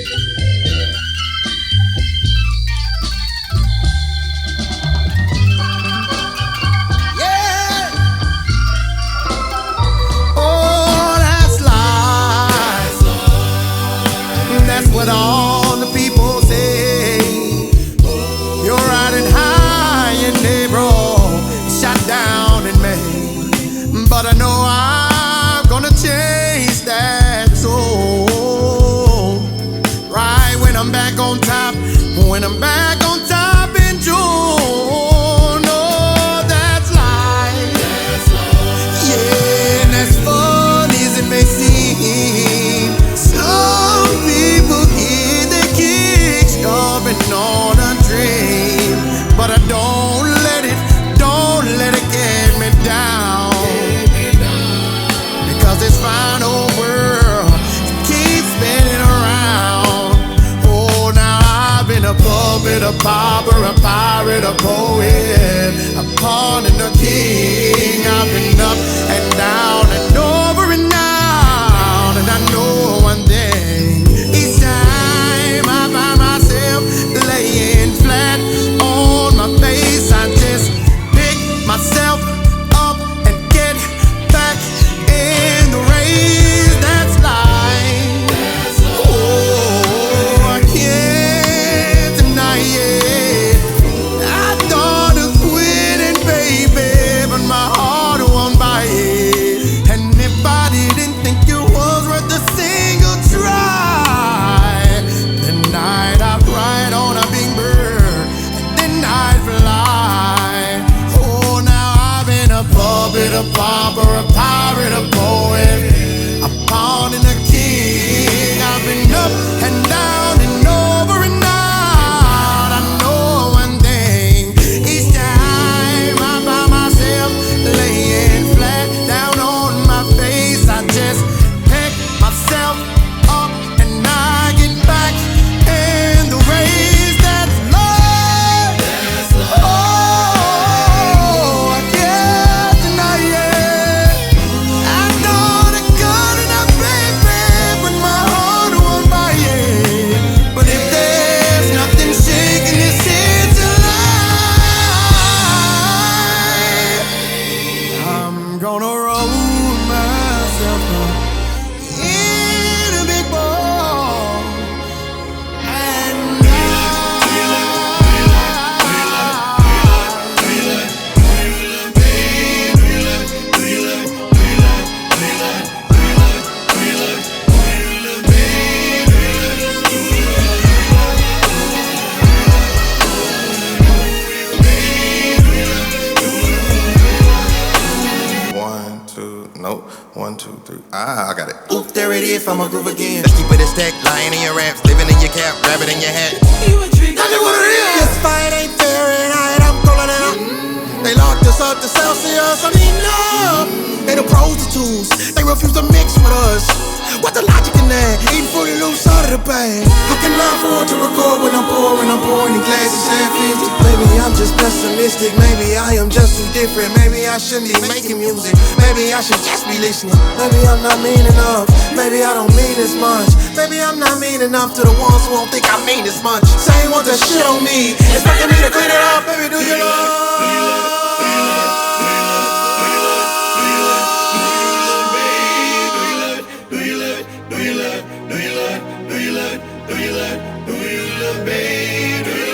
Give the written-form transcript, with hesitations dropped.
Yeah. Oh, that's life. That's what all the people say. You're riding high and they brought shot down in May. But I know I'm gonna change that soul. Right when I'm back on top, when I'm back on top in June. Oh, that's life. Yeah, and as funny as it may seem, some people get their kicks starving on a dream. But I don't let it get me down. Because this fine old world keeps spinning around. Oh, now I've been a puppet, a pauper, a pirate, a poet, a pawn and a king. I've been up and down and over and out. And I know one thing, each time I find myself laying flat on my face, I just pick myself up and get back in the race. That's life. Oh, I can't deny it. I thought of quitting, baby, but my heart won't buy it. And if I didn't think it was worth a single try, then I'd hop right on a big bird, and then I'd fly. Oh, now I've been a puppet, a pauper, a pirate, a poet, a pawn and a king. I've been up and down and over and out. I know one thing, each time I find myself laying flat down on my face, I just pick myself up and I get back in the race. That's love. Oh, I can't deny it. I know the good enough, baby, but my heart won't buy it. But if there's nothing shaking this here life, I'm gonna roll myself up in a big ball and One, two, nope. 1, 2, 3. Ah, I got it. oof, there it is, I'ma groove again. Let's keep it a stack, lying in your raps, living in your cap, rabbit in your hat. That's just what it is. This fight ain't Fahrenheit, I'm calling it out. They locked us up to Celsius, I'm eating up. They the prostitutes, they refuse to mix with us. What the logic in that? Eating fully loose out of the bag. How can I afford to record when I'm pouring in glasses half empty? Maybe I'm just pessimistic, maybe I am just too different. Maybe I shouldn't be making music, maybe I should just be listening. Maybe I'm not mean enough, maybe I don't mean as much. Maybe I'm not mean enough to the ones who won't think I mean as much. Saying want that shit on me, expecting me to clean it up, baby, do you love? Do you love, baby?